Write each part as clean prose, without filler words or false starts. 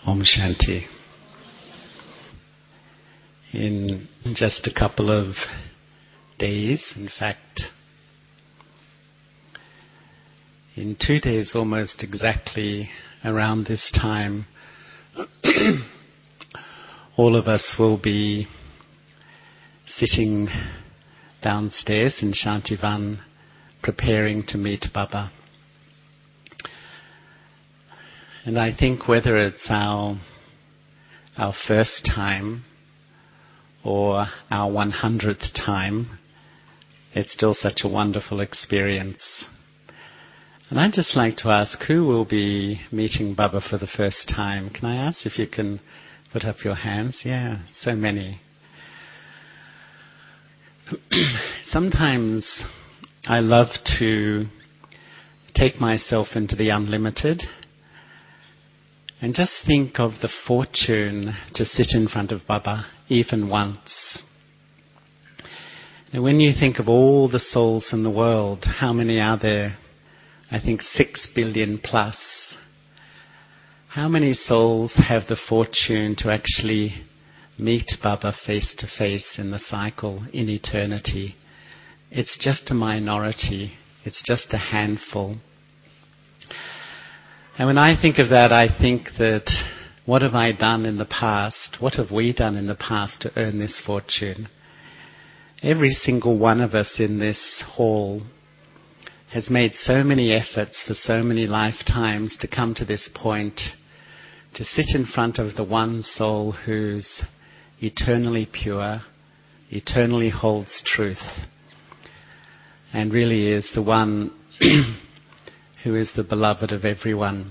Om Shanti. In just a couple of days, in fact, in 2 days almost exactly around this time, all of us will be sitting downstairs in Shantivan preparing to meet Baba. And I think whether it's our first time or our 100th time, it's still such a wonderful experience. And I'd just like to ask, who will be meeting Baba for the first time? Can I ask if you can put up your hands? Yeah, so many. Sometimes I love to take myself into the unlimited and just think of the fortune to sit in front of Baba even once. And when you think of all the souls in the world, how many are there? I think 6 billion plus. How many souls have the fortune to actually meet Baba face to face in the cycle, in eternity? It's just a minority. It's just a handful. And when I think of that, I think that what have I done in the past? What have we done in the past to earn this fortune? Every single one of us in this hall has made so many efforts for so many lifetimes to come to this point, to sit in front of the one soul who's eternally pure, eternally holds truth, and really is the one who is the beloved of everyone.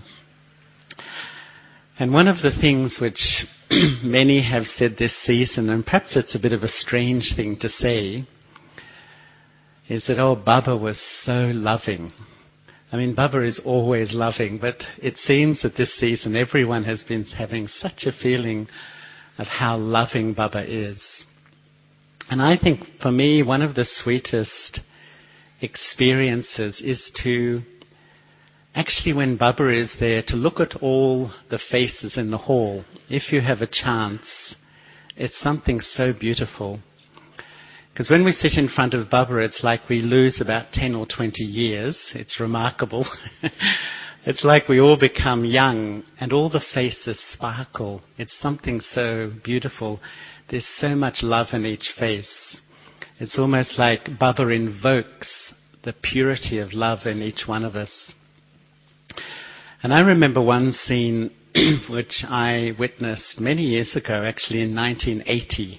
And one of the things which many have said this season, and perhaps it's a bit of a strange thing to say, is that, oh, Baba was so loving. I mean, Baba is always loving, but it seems that this season everyone has been having such a feeling of how loving Baba is. And I think for me, one of the sweetest experiences is to actually, when Baba is there, to look at all the faces in the hall. If you have a chance, it's something so beautiful. Because when we sit in front of Baba, it's like we lose about 10 or 20 years. It's remarkable. It's like we all become young and all the faces sparkle. It's something so beautiful. There's so much love in each face. It's almost like Baba invokes the purity of love in each one of us. And I remember one scene which I witnessed many years ago, actually in 1980.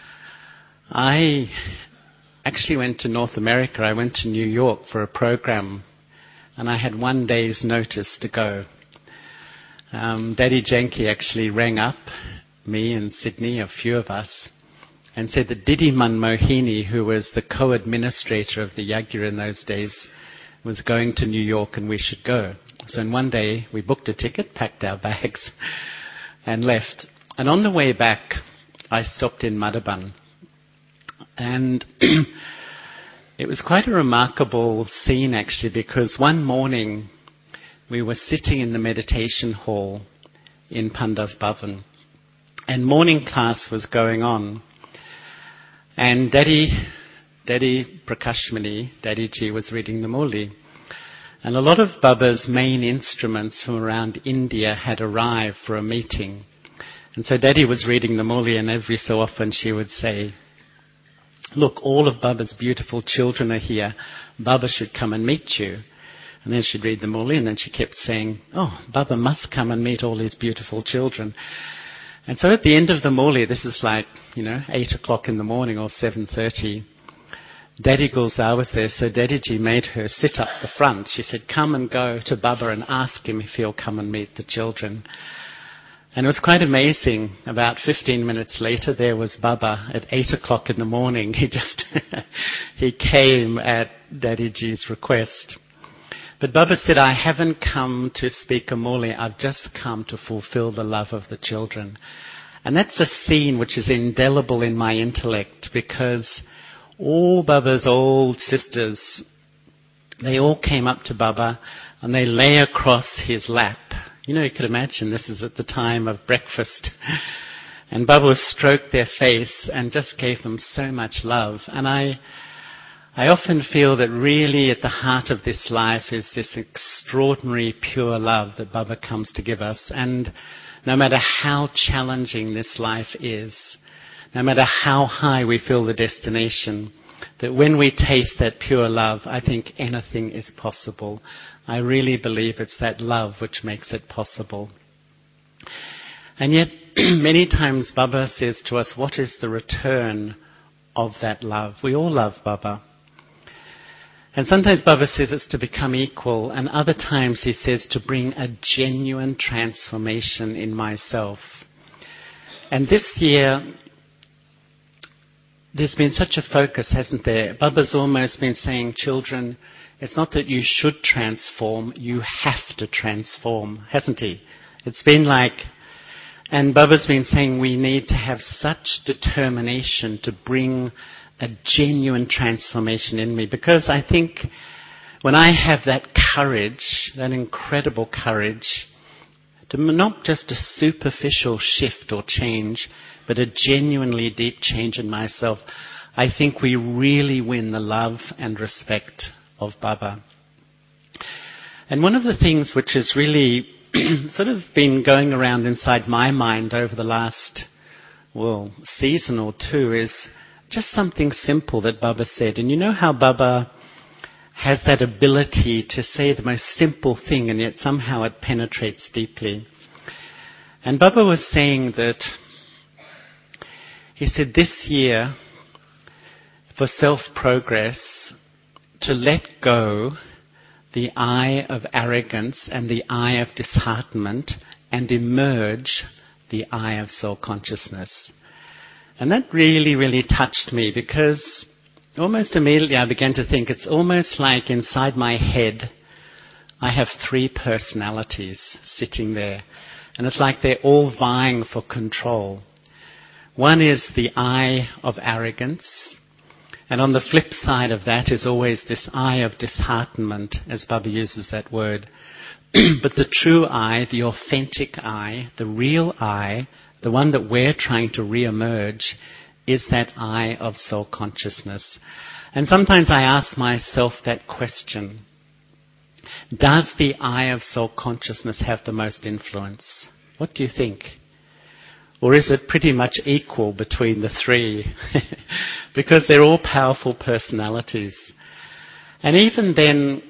I actually went to North America. I went to New York for a program, and I had 1 day's notice to go. Daddy Janki actually rang up me and Sydney, a few of us, and said that Didiman Mohini, who was the co-administrator of the Yagya in those days, was going to New York and we should go. So in 1 day, we booked a ticket, packed our bags, and left. And on the way back, I stopped in Madhaban. And it was quite a remarkable scene, actually, because one morning we were sitting in the meditation hall in Pandav Bhavan, and morning class was going on. And Daddy Prakashmani, Daddy Ji, was reading the Murli. And a lot of Baba's main instruments from around India had arrived for a meeting. And so Daddy was reading the Murli, and every so often she would say, "Look, all of Baba's beautiful children are here. Baba should come and meet you." And then she'd read the Murli, and then she kept saying, "Oh, Baba must come and meet all his beautiful children." And so at the end of the Murli, this is like, 8 o'clock in the morning or 7:30, Daddy Gulzar was there, so Daddy Ji made her sit up the front. She said, "Come and go to Baba and ask him if he'll come and meet the children." And it was quite amazing. About 15 minutes later, there was Baba at 8 o'clock in the morning. He came at Daddy Ji's request. But Baba said, "I haven't come to speak a Murli, I've just come to fulfill the love of the children." And that's a scene which is indelible in my intellect, because all Baba's old sisters, they all came up to Baba and they lay across his lap, You could imagine this is at the time of breakfast. And Baba stroked their face and just gave them so much love. And I often feel that really at the heart of this life is this extraordinary pure love that Baba comes to give us. And no matter how challenging this life is, no matter how high we feel the destination, that when we taste that pure love, I think anything is possible. I really believe it's that love which makes it possible. And yet, many times Baba says to us, what is the return of that love? We all love Baba. And sometimes Baba says it's to become equal, and other times he says to bring a genuine transformation in myself. And this year, there's been such a focus, hasn't there? Baba's almost been saying, children, it's not that you should transform, you have to transform, hasn't he? It's been like, and Baba's been saying we need to have such determination to bring a genuine transformation in me. Because I think when I have that courage, that incredible courage, to not just a superficial shift or change, but a genuinely deep change in myself, I think we really win the love and respect of Baba. And one of the things which has really sort of been going around inside my mind over the last, season or two is just something simple that Baba said. And you know how Baba has that ability to say the most simple thing and yet somehow it penetrates deeply. And Baba was saying that, he said this year, for self-progress, to let go the eye of arrogance and the eye of disheartenment and emerge the eye of soul-consciousness. And that really, really touched me because almost immediately I began to think it's almost like inside my head I have 3 personalities sitting there. And it's like they're all vying for control. One is the eye of arrogance. And on the flip side of that is always this eye of disheartenment, as Baba uses that word. But the true eye, the authentic eye, the real eye, the one that we're trying to re-emerge, is that eye of soul consciousness. And sometimes I ask myself that question. Does the eye of soul consciousness have the most influence? What do you think? Or is it pretty much equal between the 3? Because they're all powerful personalities. And even then,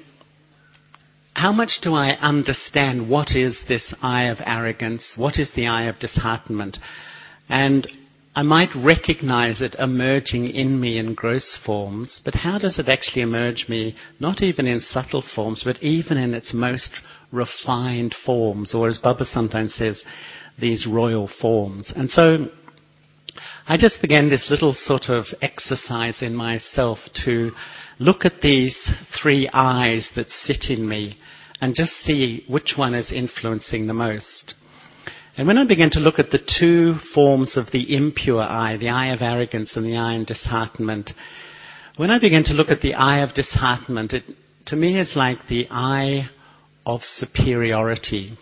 how much do I understand what is this eye of arrogance? What is the eye of disheartenment? And I might recognize it emerging in me in gross forms, but how does it actually emerge me, not even in subtle forms, but even in its most refined forms, or as Baba sometimes says, these royal forms. And so I just began this little sort of exercise in myself to look at these 3 eyes that sit in me and just see which one is influencing the most. And when I began to look at the 2 forms of the impure eye, the eye of arrogance and the eye of disheartenment, when I began to look at the eye of disheartenment, it to me is like the eye of superiority.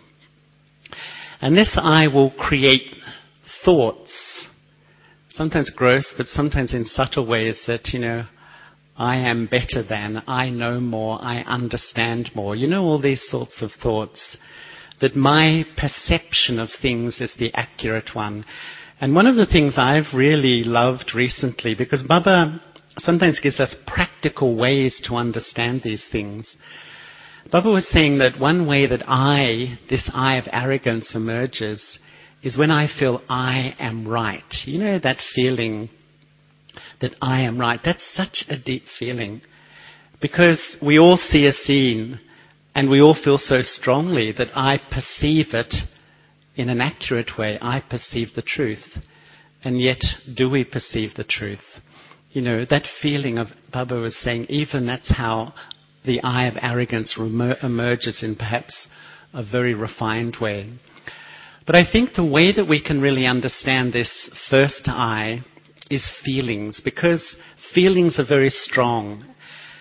And this eye will create thoughts, sometimes gross, but sometimes in subtle ways that, I am better than, I know more, I understand more. All these sorts of thoughts. That my perception of things is the accurate one. And one of the things I've really loved recently, because Baba sometimes gives us practical ways to understand these things. Baba was saying that one way that this eye of arrogance emerges is when I feel I am right. That feeling that I am right. That's such a deep feeling. Because we all see a scene and we all feel so strongly that I perceive it in an accurate way. I perceive the truth. And yet, do we perceive the truth? That feeling of Baba was saying, even that's how the eye of arrogance emerges in perhaps a very refined way. But I think the way that we can really understand this first eye is feelings, because feelings are very strong.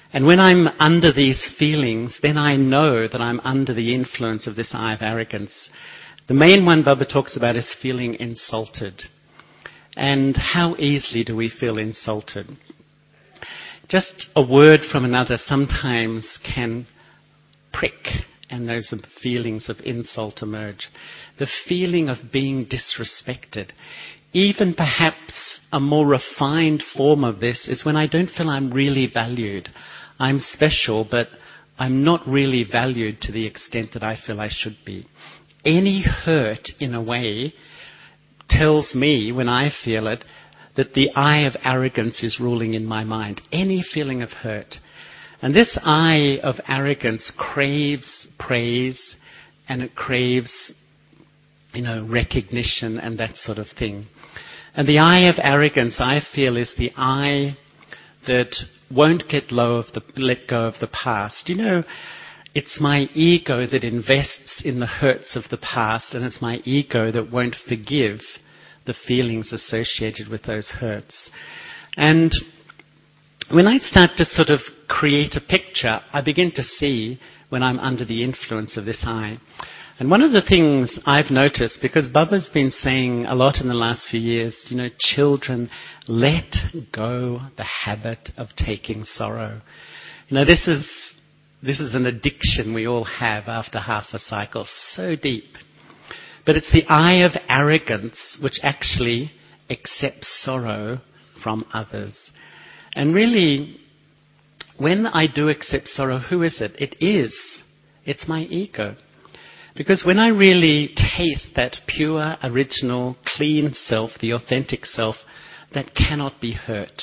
And when I'm under these feelings, then I know that I'm under the influence of this I of arrogance. The main one Baba talks about is feeling insulted. And how easily do we feel insulted? Just a word from another sometimes can prick, and those feelings of insult emerge. The feeling of being disrespected. Even perhaps a more refined form of this is when I don't feel I'm really valued. I'm special, but I'm not really valued to the extent that I feel I should be. Any hurt, in a way, tells me, when I feel it, that the I of arrogance is ruling in my mind. Any feeling of hurt. And this I of arrogance craves praise, and it craves, recognition and that sort of thing. And the I of arrogance, I feel, is the I that won't let go of the past. It's my ego that invests in the hurts of the past, and it's my ego that won't forgive the feelings associated with those hurts. And when I start to sort of create a picture, I begin to see when I'm under the influence of this I. And one of the things I've noticed, because Baba's been saying a lot in the last few years, children, let go the habit of taking sorrow. This is an addiction we all have after half a cycle, so deep. But it's the I of arrogance which actually accepts sorrow from others. And really, when I do accept sorrow, who is it? It's my ego. Because when I really taste that pure, original, clean self, the authentic self, that cannot be hurt.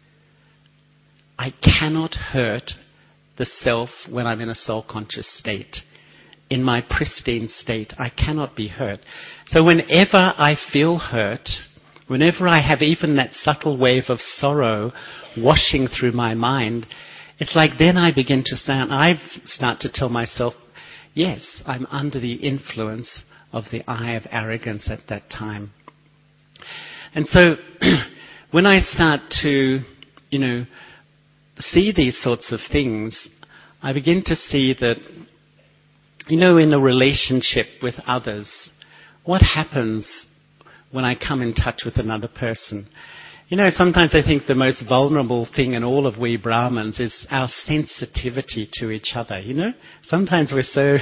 I cannot hurt the self when I'm in a soul-conscious state. In my pristine state, I cannot be hurt. So whenever I feel hurt, whenever I have even that subtle wave of sorrow washing through my mind, it's like then I begin to start to tell myself, yes, I'm under the influence of the I of arrogance at that time. And so when I start to, see these sorts of things, I begin to see that, in a relationship with others, what happens when I come in touch with another person? Sometimes I think the most vulnerable thing in all of we Brahmins is our sensitivity to each other, Sometimes we're so...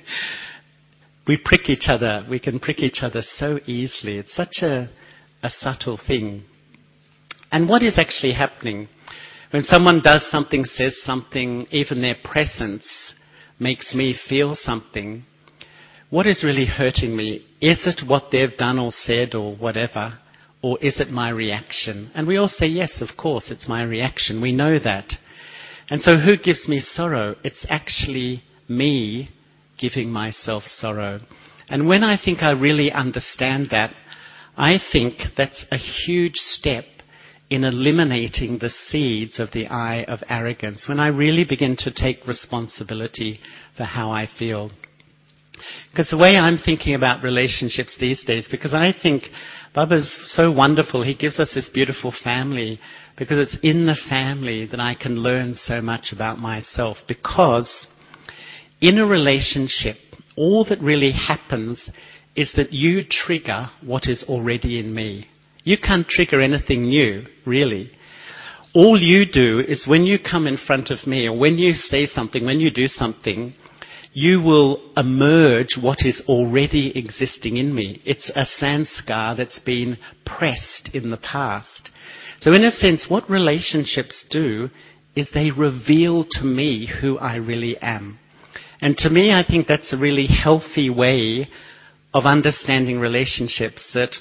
we prick each other. We can prick each other so easily. It's such a subtle thing. And what is actually happening? When someone does something, says something, even their presence makes me feel something, what is really hurting me? Is it what they've done or said or whatever? Or is it my reaction? And we all say, yes, of course, it's my reaction. We know that. And so who gives me sorrow? It's actually me giving myself sorrow. And when I think I really understand that, I think that's a huge step in eliminating the seeds of the I of arrogance. When I really begin to take responsibility for how I feel. Because the way I'm thinking about relationships these days, because I think Baba's so wonderful. He gives us this beautiful family because it's in the family that I can learn so much about myself. Because in a relationship, all that really happens is that you trigger what is already in me. You can't trigger anything new, really. All you do is when you come in front of me, or when you say something, when you do something, you will emerge what is already existing in me. It's a sanskar that's been pressed in the past. So in a sense, what relationships do is they reveal to me who I really am. And to me, I think that's a really healthy way of understanding relationships, that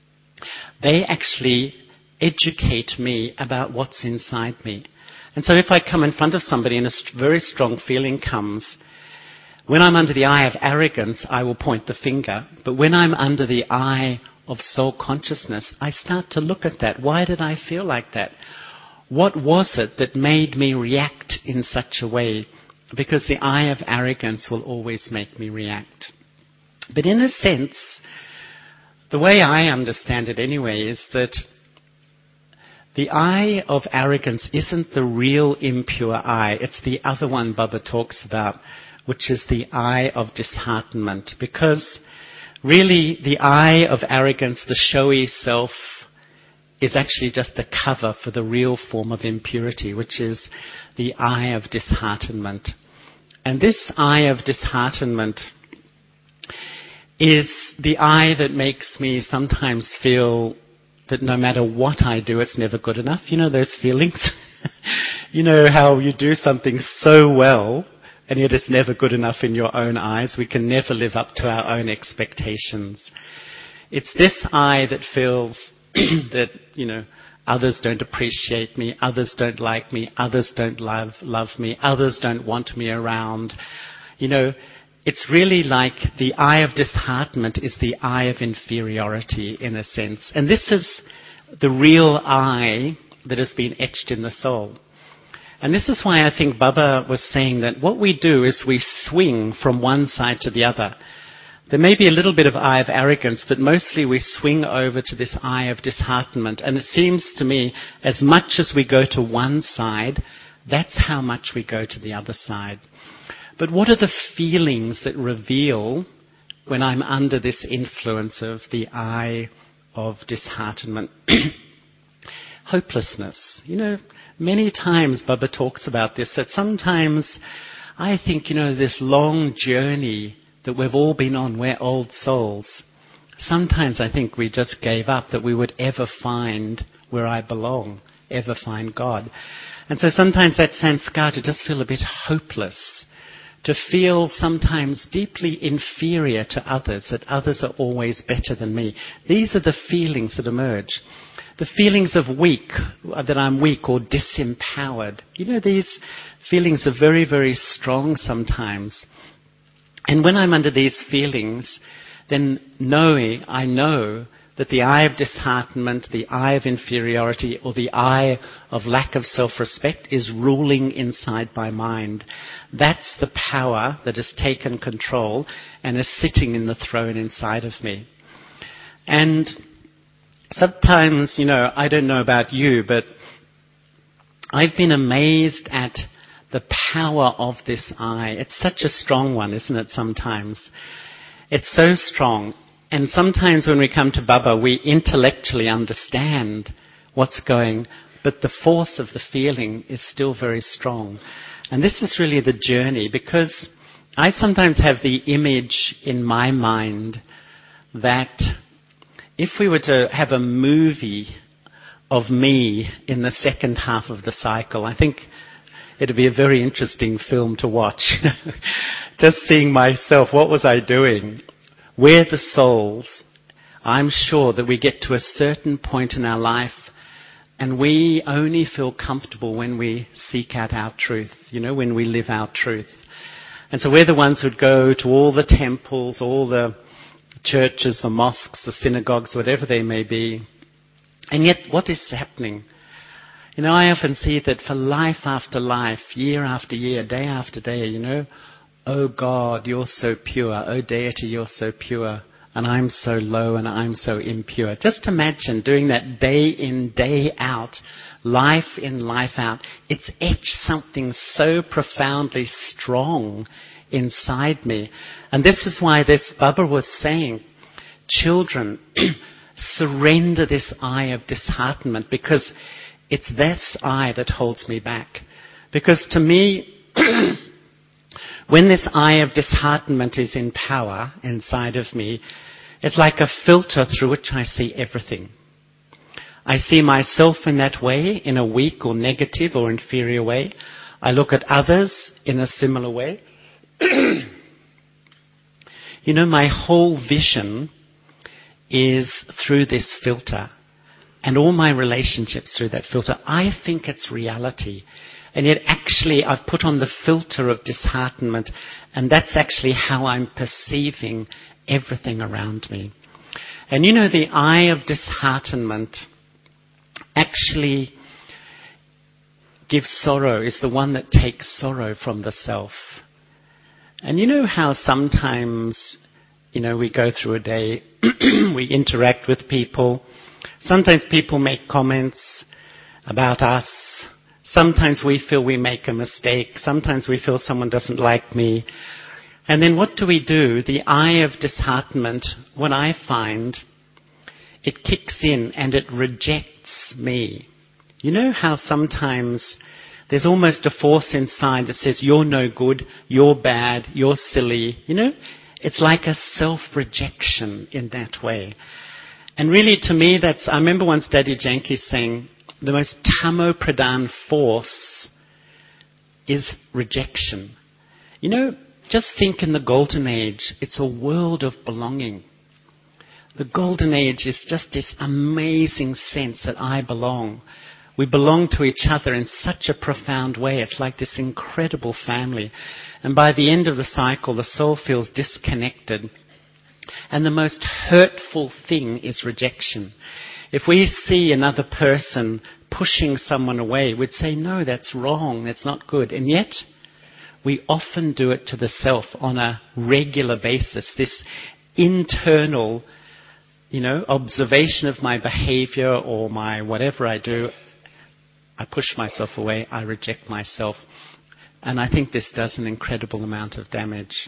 they actually educate me about what's inside me. And so if I come in front of somebody and a very strong feeling comes, when I'm under the I of arrogance, I will point the finger. But when I'm under the I of soul consciousness, I start to look at that. Why did I feel like that? What was it that made me react in such a way? Because the I of arrogance will always make me react. But in a sense, the way I understand it anyway is that the eye of arrogance isn't the real impure eye. It's the other one Baba talks about, which is the eye of disheartenment. Because really the eye of arrogance, the showy self, is actually just a cover for the real form of impurity, which is the eye of disheartenment. And this eye of disheartenment is the eye that makes me sometimes feel that no matter what I do, it's never good enough. You know those feelings? You know how you do something so well, and yet it's never good enough in your own eyes. We can never live up to our own expectations. It's this eye that feels that, others don't appreciate me, others don't like me, others don't love me, others don't want me around. It's really like the eye of disheartenment is the eye of inferiority in a sense. And this is the real eye that has been etched in the soul. And this is why I think Baba was saying that what we do is we swing from one side to the other. There may be a little bit of eye of arrogance, but mostly we swing over to this eye of disheartenment. And it seems to me, as much as we go to one side, that's how much we go to the other side. But what are the feelings that reveal when I'm under this influence of the eye of disheartenment? Hopelessness. Many times Baba talks about this, that sometimes I think, this long journey that we've all been on, we're old souls. Sometimes I think we just gave up that we would ever find where I belong, ever find God. And so sometimes that sanskar to just feel a bit hopeless, to feel sometimes deeply inferior to others, that others are always better than me. These are the feelings that emerge. The feelings of weak, that I'm weak or disempowered. These feelings are very, very strong sometimes. And when I'm under these feelings, then I know that the eye of disheartenment, the eye of inferiority, or the eye of lack of self-respect is ruling inside my mind. That's the power that has taken control and is sitting in the throne inside of me. And sometimes, I don't know about you, but I've been amazed at the power of this eye. It's such a strong one, isn't it, sometimes? It's so strong. And sometimes when we come to Baba, we intellectually understand what's going, but the force of the feeling is still very strong. And this is really the journey, because I sometimes have the image in my mind that if we were to have a movie of me in the second half of the cycle, I think it'd be a very interesting film to watch. Just seeing myself, what was I doing? We're the souls. I'm sure that we get to a certain point in our life and we only feel comfortable when we seek out our truth, when we live our truth. And so we're the ones who'd go to all the temples, all the churches, the mosques, the synagogues, whatever they may be. And yet, what is happening? I often see that for life after life, year after year, day after day, oh God, you're so pure. Oh deity, you're so pure. And I'm so low and I'm so impure. Just imagine doing that day in, day out, life in, life out. It's etched something so profoundly strong inside me. And this is why this Baba was saying, children, surrender this eye of disheartenment, because it's this eye that holds me back. Because to me, when this eye of disheartenment is in power inside of me, it's like a filter through which I see everything. I see myself in that way, in a weak or negative or inferior way. I look at others in a similar way. My whole vision is through this filter. And all my relationships through that filter. I think it's reality. And yet actually I've put on the filter of disheartenment, and that's actually how I'm perceiving everything around me. And the eye of disheartenment actually gives sorrow, is the one that takes sorrow from the self. And how sometimes, we go through a day, we interact with people, sometimes people make comments, about us. Sometimes we feel we make a mistake. Sometimes we feel someone doesn't like me. And then what do? The eye of disheartenment, what I find, it kicks in and it rejects me. You know how sometimes there's almost a force inside that says, you're no good, you're bad, you're silly. You know, it's like a self-rejection in that way. And really to me I remember once Daddy Janki saying, the most tamo pradhan force is rejection. You know, just think in the Golden Age, it's a world of belonging. The Golden Age is just this amazing sense that I belong. We belong to each other in such a profound way. It's like this incredible family. And by the end of the cycle, the soul feels disconnected. And the most hurtful thing is rejection. If we see another person pushing someone away, we'd say, no, that's wrong, that's not good. And yet, we often do it to the self on a regular basis. This internal, observation of my behavior or my whatever I do, I push myself away, I reject myself. And I think this does an incredible amount of damage.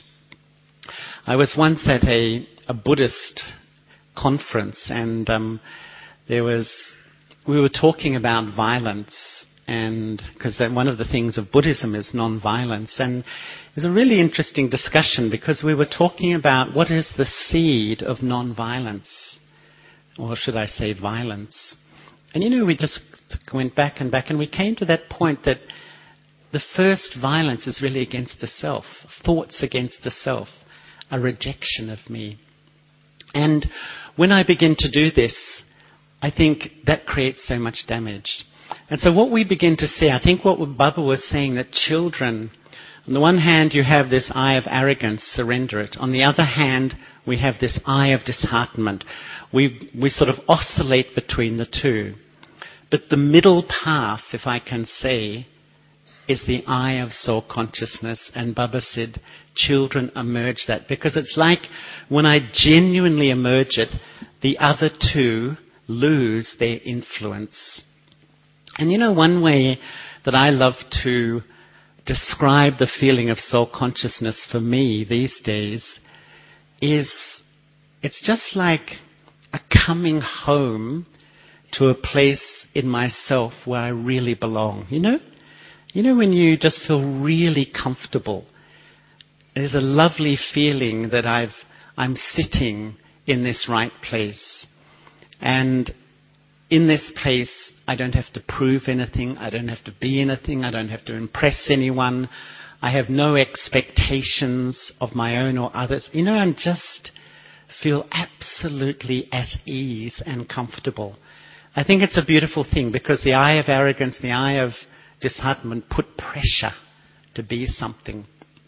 I was once at a Buddhist conference and we were talking about violence, and because one of the things of Buddhism is non-violence, and it was a really interesting discussion because we were talking about what is the seed of non-violence, or should I say violence. And we just went back and we came to that point that the first violence is really against the self, thoughts against the self, a rejection of me. And when I begin to do this, I think that creates so much damage. And so what we begin to see, I think what Baba was saying, that children, on the one hand you have this eye of arrogance, surrender it. On the other hand, we have this eye of disheartenment. We sort of oscillate between the two. But the middle path, if I can say, is the eye of soul consciousness. And Baba said, children emerge that. Because it's like when I genuinely emerge it, the other two lose their influence. And one way that I love to describe the feeling of soul consciousness for me these days is it's just like a coming home to a place in myself where I really belong. You know when you just feel really comfortable. There's a lovely feeling that I'm sitting in this right place. And in this place, I don't have to prove anything. I don't have to be anything. I don't have to impress anyone. I have no expectations of my own or others. I just feel absolutely at ease and comfortable. I think it's a beautiful thing because the eye of arrogance, the eye of disheartenment put pressure to be something.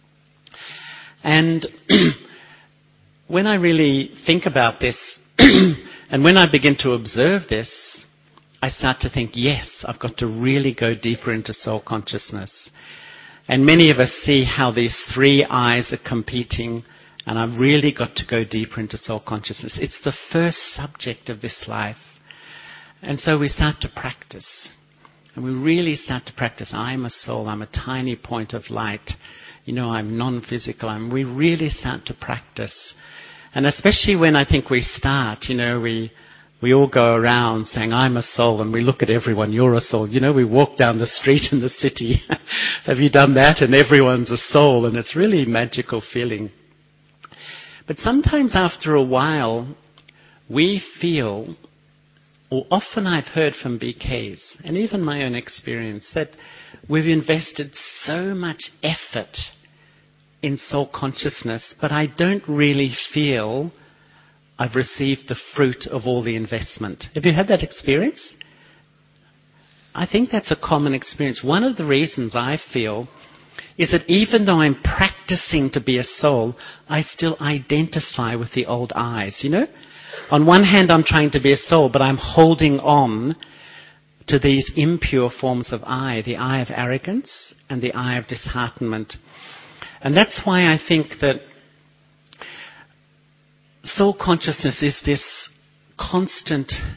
And when I really think about this, and when I begin to observe this, I start to think, yes, I've got to really go deeper into soul consciousness. And many of us see how these three eyes are competing, and I've really got to go deeper into soul consciousness. It's the first subject of this life. And so we start to practice. And we really start to practice. I'm a soul. I'm a tiny point of light. I'm non-physical. We really start to practice. And especially when I think we start, we all go around saying, I'm a soul, and we look at everyone, you're a soul. We walk down the street in the city. Have you done that? And everyone's a soul, and it's really a magical feeling. But sometimes after a while, we feel, or often I've heard from BKs, and even my own experience, that we've invested so much effort in soul consciousness, but I don't really feel I've received the fruit of all the investment. Have you had that experience? I think that's a common experience. One of the reasons I feel is that even though I'm practicing to be a soul, I still identify with the old eyes, On one hand, I'm trying to be a soul, but I'm holding on to these impure forms of eye, the eye of arrogance and the eye of disheartenment. And that's why I think that soul consciousness is this constant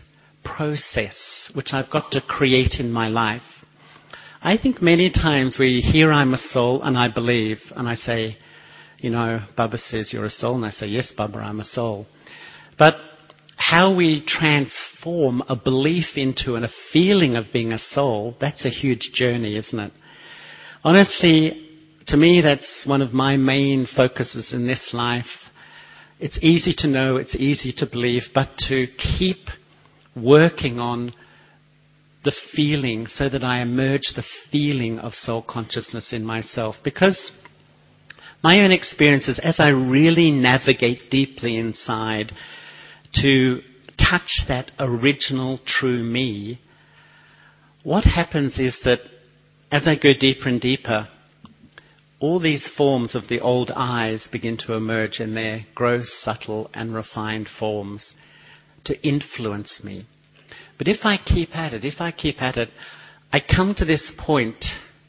process which I've got to create in my life. I think many times we hear I'm a soul and I believe, and I say, Baba says you're a soul, and I say, yes, Baba, I'm a soul. But how we transform a belief into and a feeling of being a soul, that's a huge journey, isn't it? Honestly, to me, that's one of my main focuses in this life. It's easy to know, it's easy to believe, but to keep working on the feeling so that I emerge the feeling of soul consciousness in myself. Because my own experience is, as I really navigate deeply inside to touch that original true me, what happens is that as I go deeper and deeper, all these forms of the old eyes begin to emerge in their gross, subtle and refined forms to influence me. But if I keep at it, I come to this point,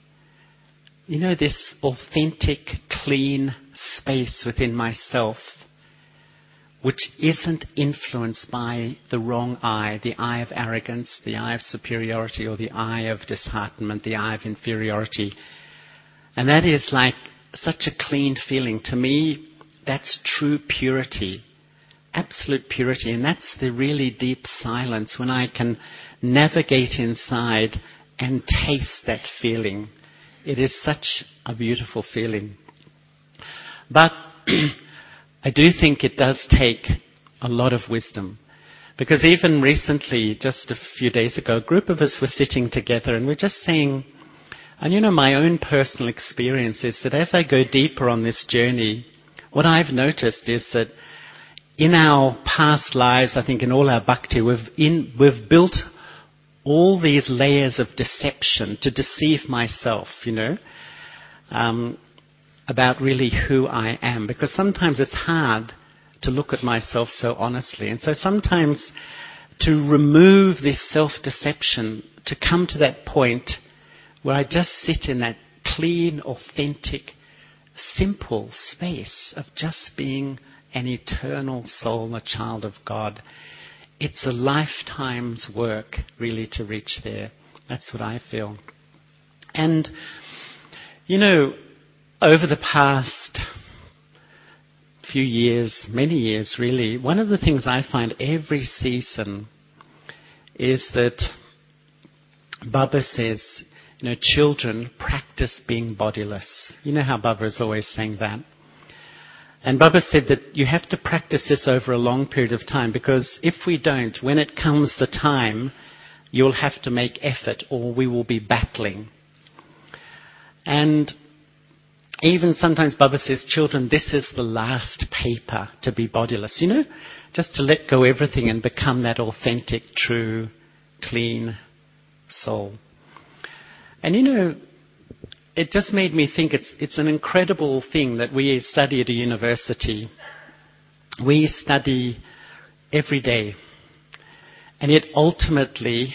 this authentic, clean space within myself, which isn't influenced by the wrong eye, the eye of arrogance, the eye of superiority, or the eye of disheartenment, the eye of inferiority. And that is like such a clean feeling. To me, that's true purity, absolute purity. And that's the really deep silence when I can navigate inside and taste that feeling. It is such a beautiful feeling. But I do think it does take a lot of wisdom. Because even recently, just a few days ago, a group of us were sitting together and we're just saying, and my own personal experience is that as I go deeper on this journey, what I've noticed is that in our past lives, I think in all our bhakti, we've built all these layers of deception to deceive myself, about really who I am. Because sometimes it's hard to look at myself so honestly. And so sometimes to remove this self-deception, to come to that point where I just sit in that clean, authentic, simple space of just being an eternal soul, a child of God. It's a lifetime's work, really, to reach there. That's what I feel. And, over the past few years, many years really, one of the things I find every season is that Baba says, children, practice being bodiless. You know how Baba is always saying that. And Baba said that you have to practice this over a long period of time, because if we don't, when it comes the time, you'll have to make effort or we will be battling. And even sometimes Baba says, children, this is the last paper to be bodiless. Just to let go everything and become that authentic, true, clean soul. And it just made me think it's an incredible thing that we study at a university. We study every day. And yet ultimately,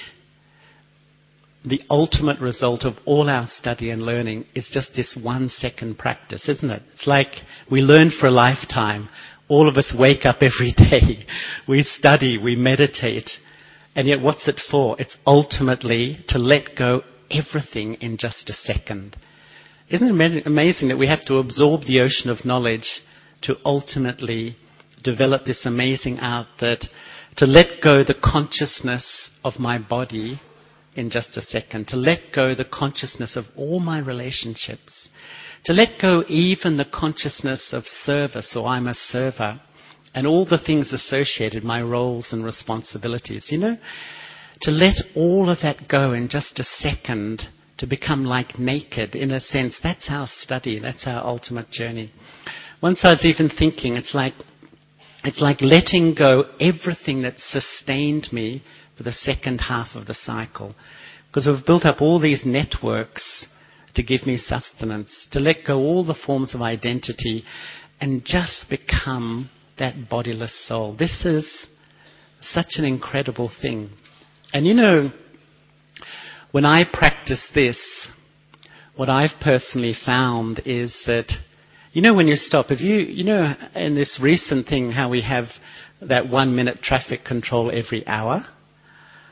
the ultimate result of all our study and learning is just this 1 second practice, isn't it? It's like we learn for a lifetime. All of us wake up every day. We study, we meditate. And yet what's it for? It's ultimately to let go everything in just a second. Isn't it amazing that we have to absorb the ocean of knowledge to ultimately develop this amazing art that to let go the consciousness of my body in just a second, to let go the consciousness of all my relationships, to let go even the consciousness of service, or I'm a server, and all the things associated, my roles and responsibilities, to let all of that go in just a second, to become like naked, in a sense. That's our study, that's our ultimate journey. Once I was even thinking, it's like letting go everything that sustained me for the second half of the cycle. Because we've built up all these networks to give me sustenance, to let go all the forms of identity and just become that bodiless soul. This is such an incredible thing. And when I practice this, what I've personally found is that, when you stop, if in this recent thing, how we have that 1 minute traffic control every hour,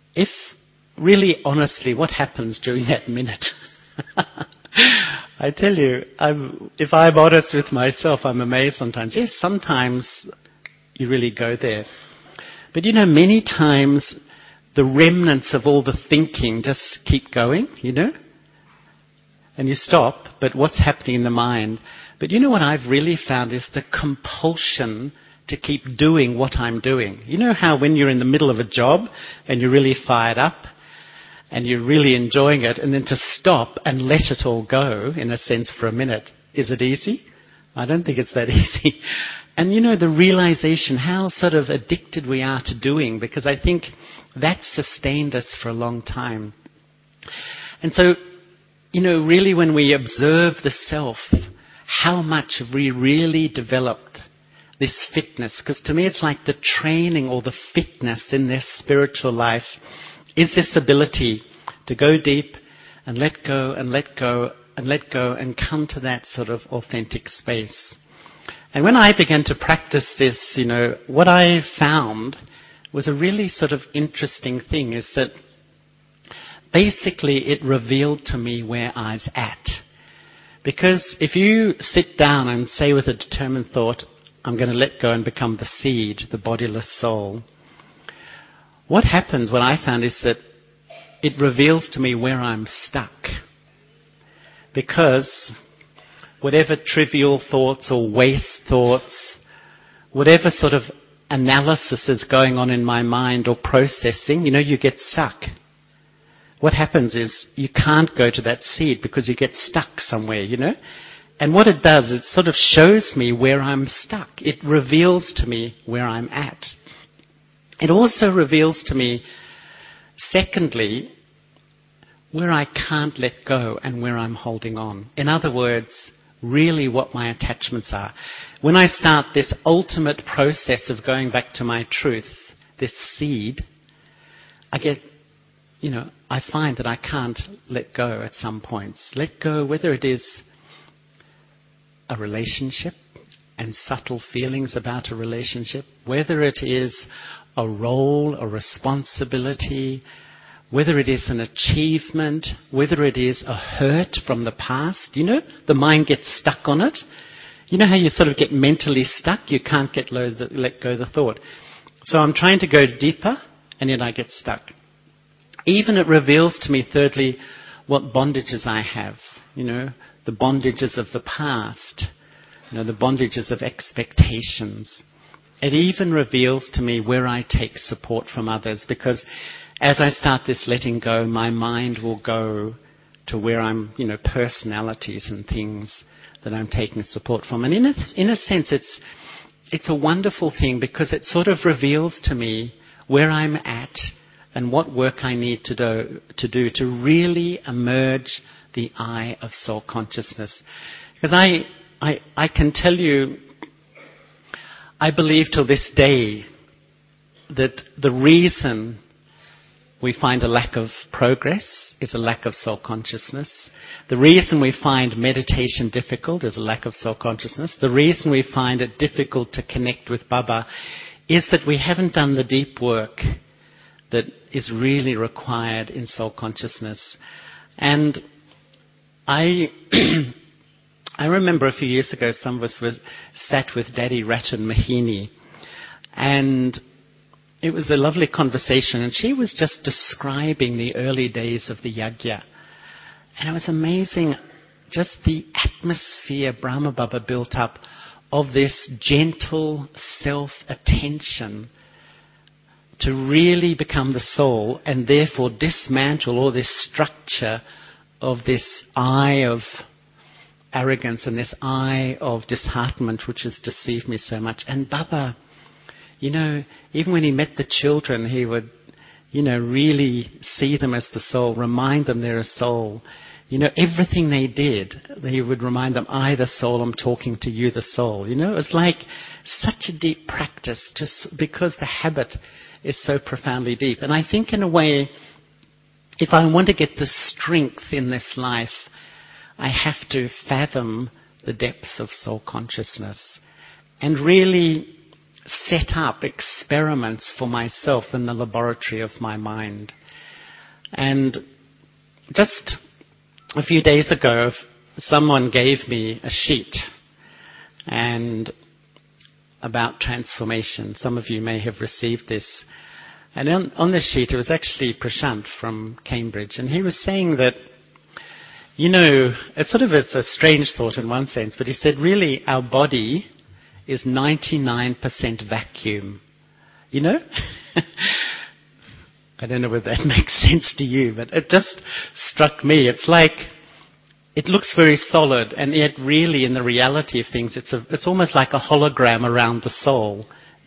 if really honestly, what happens during that minute? I tell you, if I'm honest with myself, I'm amazed sometimes. Yes, sometimes you really go there. But many times the remnants of all the thinking just keep going, and you stop, but what's happening in the mind? But what I've really found is the compulsion to keep doing what I'm doing. You know how when you're in the middle of a job and you're really fired up and you're really enjoying it, and then to stop and let it all go, in a sense, for a minute, is it easy? I don't think it's that easy. And the realization how sort of addicted we are to doing, because I think that's sustained us for a long time. And so, really when we observe the self, how much have we really developed this fitness? Because to me it's like the training or the fitness in this spiritual life is this ability to go deep and let go and let go and let go and come to that sort of authentic space. And when I began to practice this, what I found was a really sort of interesting thing, is that basically it revealed to me where I was at. Because if you sit down and say with a determined thought, I'm going to let go and become the seed, the bodiless soul, what happens, what I found, is that it reveals to me where I'm stuck. Because whatever trivial thoughts or waste thoughts, whatever sort of analysis is going on in my mind or processing, you get stuck. What happens is you can't go to that seed because you get stuck somewhere, And what it does, it sort of shows me where I'm stuck. It reveals to me where I'm at. It also reveals to me, secondly, where I can't let go and where I'm holding on. In other words, really what my attachments are. When I start this ultimate process of going back to my truth, this seed, I find that I can't let go at some points. Let go, whether it is a relationship and subtle feelings about a relationship, whether it is a role, a responsibility, whether it is an achievement, whether it is a hurt from the past. The mind gets stuck on it. You know how you sort of get mentally stuck? You can't let go of the thought. So I'm trying to go deeper, and yet I get stuck. Even it reveals to me, thirdly, what bondages I have. The bondages of the past. The bondages of expectations. It even reveals to me where I take support from others, because as I start this letting go, my mind will go to where I'm, personalities and things that I'm taking support from. And in a sense, it's a wonderful thing, because it sort of reveals to me where I'm at and what work I need to do to really emerge the I of soul consciousness. Because I can tell you, I believe till this day that the reason we find a lack of progress is a lack of soul consciousness. The reason we find meditation difficult is a lack of soul consciousness. The reason we find it difficult to connect with Baba is that we haven't done the deep work that is really required in soul consciousness. And I remember a few years ago, some of us sat with Daddy Ratan Mohini, and it was a lovely conversation, and she was just describing the early days of the yagya. And it was amazing, just the atmosphere Brahma Baba built up of this gentle self-attention to really become the soul, and therefore dismantle all this structure of this I of arrogance and this I of disheartenment which has deceived me so much. And Baba, even when he met the children, he would, really see them as the soul, remind them they're a soul. Everything they did, he would remind them, I, the soul, am talking to you, the soul. It was like such a deep practice, just because the habit is so profoundly deep. And I think in a way, if I want to get the strength in this life, I have to fathom the depths of soul consciousness and really set up experiments for myself in the laboratory of my mind. And just a few days ago, someone gave me a sheet and about transformation. Some of you may have received this. And on this sheet, it was actually Prashant from Cambridge. And he was saying that, it's a strange thought in one sense, but he said, really, our body is 99% vacuum. I don't know whether that makes sense to you, but it just struck me. It's like, it looks very solid, and yet really in the reality of things, it's almost like a hologram around the soul,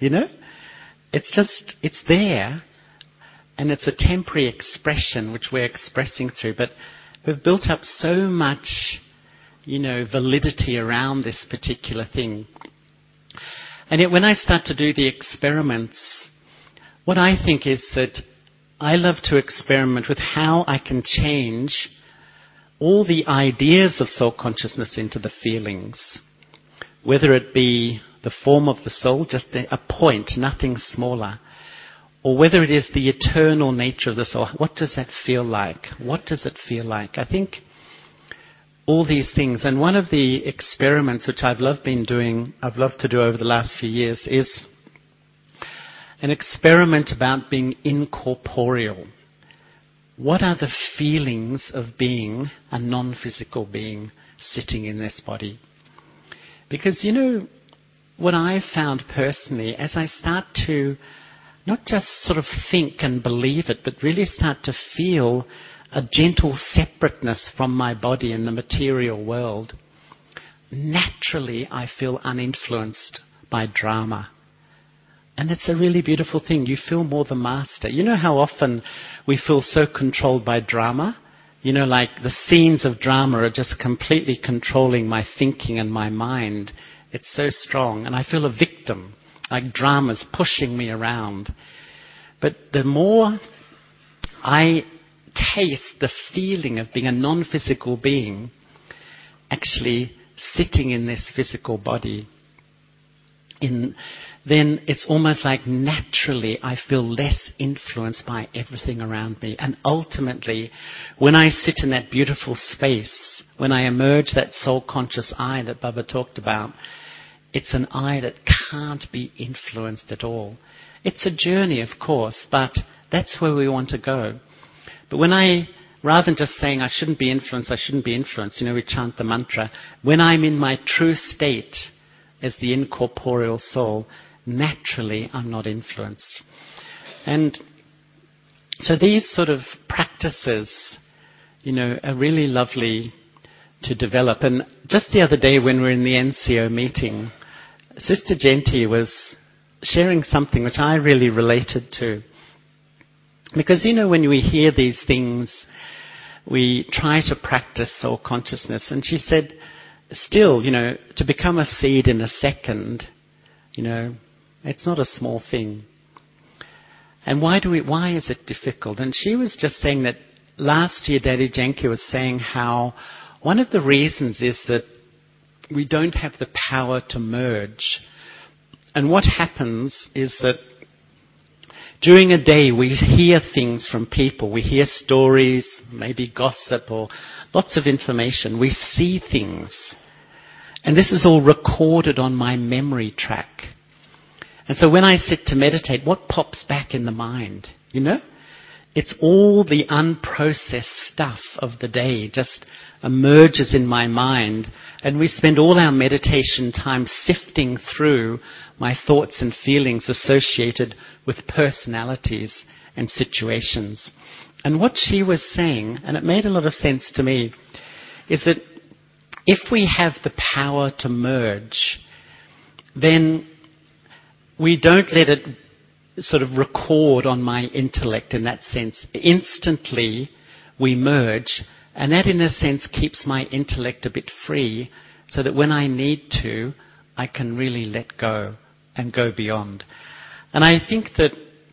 It's there, and it's a temporary expression which we're expressing through, but we've built up so much, validity around this particular thing. And yet when I start to do the experiments, what I think is that I love to experiment with how I can change all the ideas of soul consciousness into the feelings. Whether it be the form of the soul, just a point, nothing smaller. Or whether it is the eternal nature of the soul. What does that feel like? What does it feel like? I think all these things. And one of the experiments which I've loved to do over the last few years is an experiment about being incorporeal. What are the feelings of being a non-physical being sitting in this body? Because, what I've found personally, as I start to not just sort of think and believe it, but really start to feel a gentle separateness from my body in the material world, naturally I feel uninfluenced by drama. And it's a really beautiful thing. You feel more the master. You know how often we feel so controlled by drama? Like the scenes of drama are just completely controlling my thinking and my mind. It's so strong. And I feel a victim, like drama's pushing me around. But the more I taste the feeling of being a non-physical being, actually sitting in this physical body, then it's almost like naturally I feel less influenced by everything around me. And ultimately, when I sit in that beautiful space, when I emerge that soul-conscious eye that Baba talked about, it's an eye that can't be influenced at all. It's a journey, of course, but that's where we want to go. But rather than just saying I shouldn't be influenced, we chant the mantra. When I'm in my true state as the incorporeal soul, naturally I'm not influenced. And so these sort of practices, are really lovely to develop. And just the other day when we were in the NCO meeting, Sister Genti was sharing something which I really related to. Because, when we hear these things, we try to practice soul consciousness. And she said, still, to become a seed in a second, it's not a small thing. And why is it difficult? And she was just saying that last year Daddy Janki was saying how one of the reasons is that we don't have the power to merge. And what happens is that during a day we hear things from people. We hear stories, maybe gossip or lots of information. We see things. And this is all recorded on my memory track. And so when I sit to meditate, what pops back in the mind? It's all the unprocessed stuff of the day just emerges in my mind. And we spend all our meditation time sifting through my thoughts and feelings associated with personalities and situations. And what she was saying, and it made a lot of sense to me, is that if we have the power to merge, then we don't let it sort of record on my intellect in that sense. Instantly we merge, and that in a sense keeps my intellect a bit free, so that when I need to, I can really let go and go beyond. And I think that,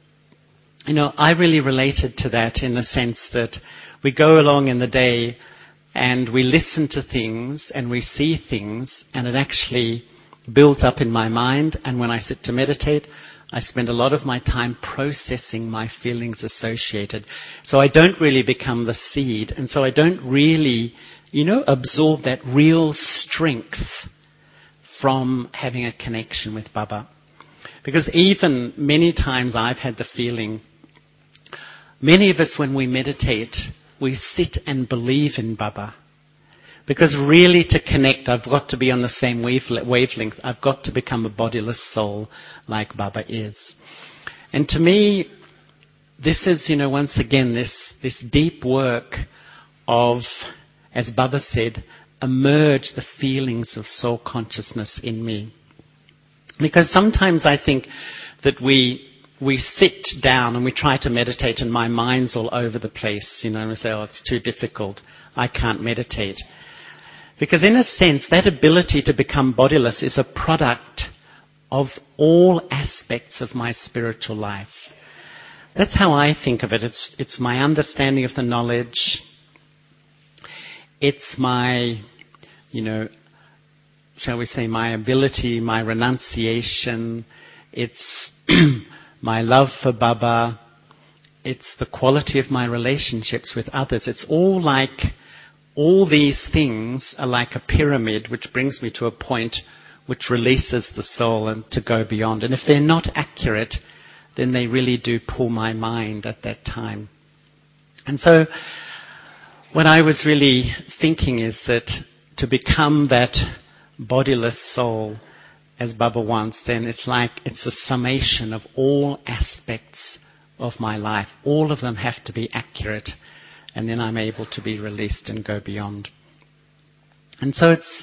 I really related to that in the sense that we go along in the day and we listen to things and we see things, and it actually builds up in my mind, and when I sit to meditate, I spend a lot of my time processing my feelings associated. So I don't really become the seed, and so I don't really, absorb that real strength from having a connection with Baba. Because even many times I've had the feeling, many of us when we meditate, we sit and believe in Baba. Because really to connect, I've got to be on the same wavelength. I've got to become a bodiless soul like Baba is. And to me, this is, once again, this deep work of, as Baba said, emerge the feelings of soul consciousness in me. Because sometimes I think that we sit down and we try to meditate and my mind's all over the place, and we say, oh, it's too difficult, I can't meditate. Because in a sense, that ability to become bodiless is a product of all aspects of my spiritual life. That's how I think of it. It's my understanding of the knowledge. It's my, shall we say, my ability, my renunciation. It's my love for Baba. It's the quality of my relationships with others. It's all these things are like a pyramid which brings me to a point which releases the soul and to go beyond. And if they're not accurate, then they really do pull my mind at that time. And so what I was really thinking is that to become that bodiless soul as Baba wants, then it's a summation of all aspects of my life. All of them have to be accurate, and then I'm able to be released and go beyond. And so it's,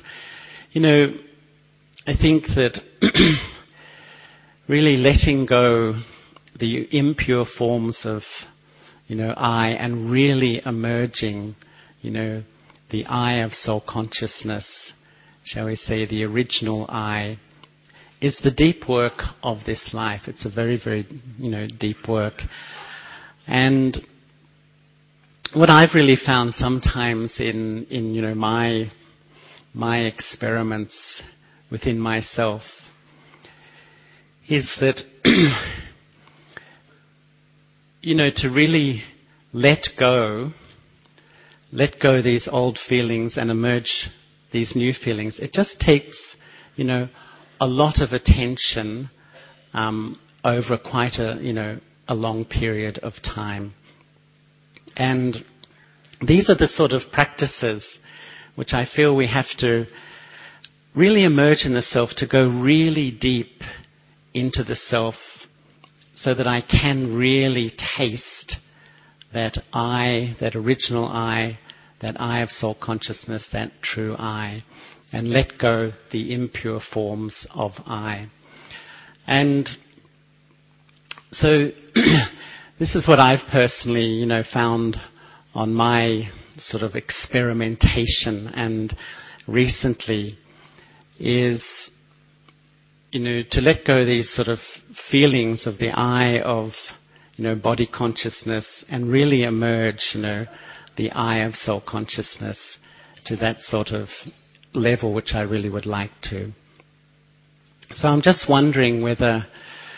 I think that really letting go the impure forms of, I, and really emerging, the I of soul consciousness, shall we say, the original I, is the deep work of this life. It's a very, very, deep work. And what I've really found sometimes in my experiments within myself is that, to really let go these old feelings and emerge these new feelings, it just takes, a lot of attention over quite a long period of time. And these are the sort of practices which I feel we have to really emerge in the self, to go really deep into the self so that I can really taste that I, that original I, that I of soul consciousness, that true I, and let go the impure forms of I. And so this is what I've personally, found on my sort of experimentation and recently is, to let go these sort of feelings of the I of, body consciousness and really emerge, the I of soul consciousness to that sort of level which I really would like to. So I'm just wondering whether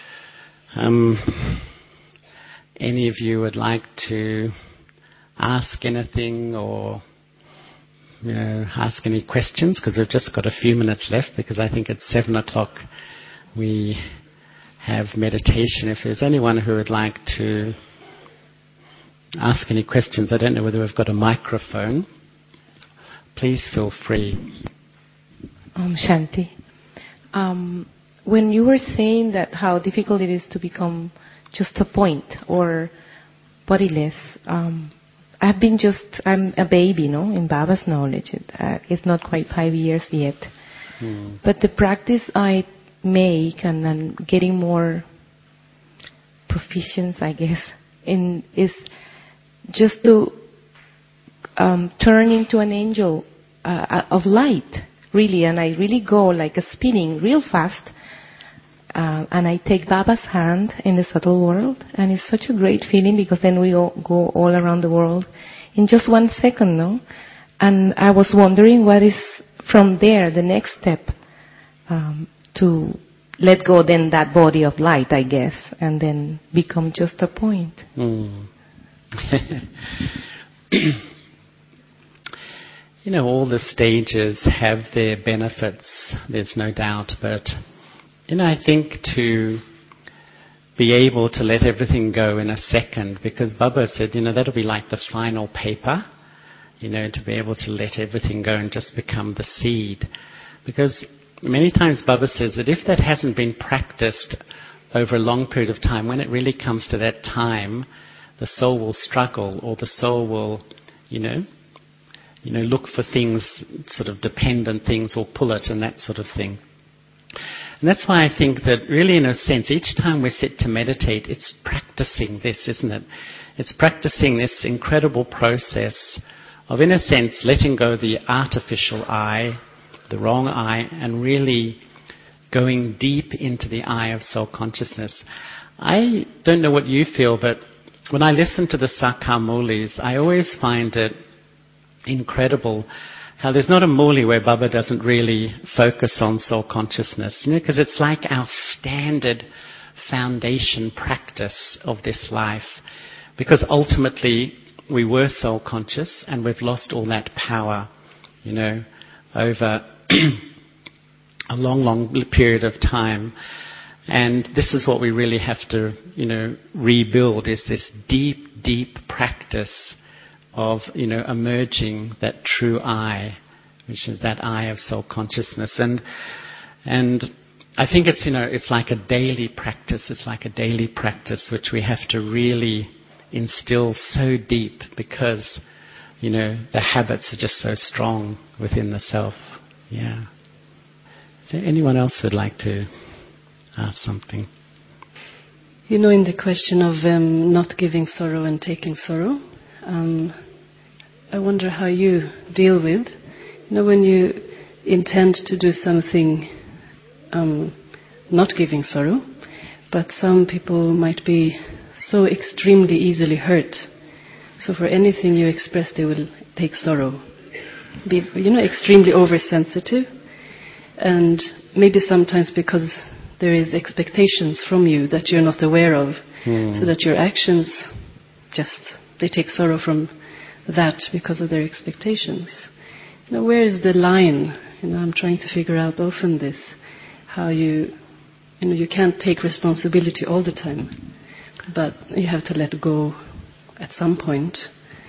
any of you would like to ask anything or ask any questions, because we've just got a few minutes left, because I think at 7:00 we have meditation. If there's anyone who would like to ask any questions, I don't know whether we've got a microphone. Please feel free. Shanti. When you were saying that how difficult it is to become just a point or bodiless, I'm a baby, in Baba's knowledge. It's not quite 5 years yet. But the practice I make, and I'm getting more proficiency, I guess, is just to turn into an angel of light, really. And I really go like a spinning real fast. And I take Baba's hand in the subtle world, and it's such a great feeling, because then we all go all around the world in just 1 second, no? And I was wondering what is from there the next step to let go then that body of light, I guess, and then become just a point. All the stages have their benefits, there's no doubt, but I think to be able to let everything go in a second, because Baba said, that'll be like the final paper, to be able to let everything go and just become the seed. Because many times Baba says that if that hasn't been practiced over a long period of time, when it really comes to that time, the soul will struggle, or the soul will, look for things, sort of dependent things, or pull it and that sort of thing. And that's why I think that really, in a sense, each time we sit to meditate, it's practicing this, isn't it? It's practicing this incredible process of, in a sense, letting go the artificial I, the wrong I, and really going deep into the I of soul consciousness. I don't know what you feel, but when I listen to the Sakha Mulis, I always find it incredible how there's not a Muli where Baba doesn't really focus on soul consciousness, because it's like our standard foundation practice of this life. Because ultimately we were soul conscious and we've lost all that power, over a long, long period of time. And this is what we really have to, rebuild, is this deep, deep practice of, emerging that true I, which is that I of soul consciousness. And I think it's, it's like a daily practice. It's like a daily practice which we have to really instill so deep, because, the habits are just so strong within the self. Yeah. Is there anyone else who'd like to ask something? In the question of not giving sorrow and taking sorrow, I wonder how you deal with, when you intend to do something not giving sorrow, but some people might be so extremely easily hurt. So for anything you express, they will take sorrow. Be, extremely oversensitive, and maybe sometimes because there is expectations from you that you're not aware of, so that your actions they take sorrow from that because of their expectations. Where is the line? I'm trying to figure out often this, how you can't take responsibility all the time, but you have to let go at some point.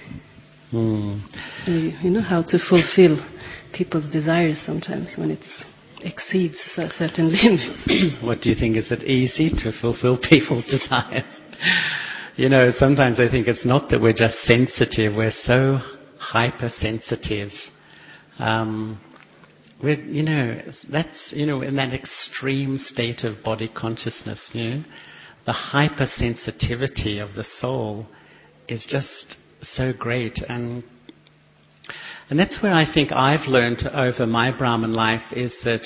How to fulfill people's desires sometimes when it exceeds a certain limit. What do you think? Is it easy to fulfill people's desires? Sometimes I think it's not that we're just sensitive, we're so hypersensitive. That's, in that extreme state of body consciousness, the hypersensitivity of the soul is just so great. And that's where I think I've learned over my Brahman life is that,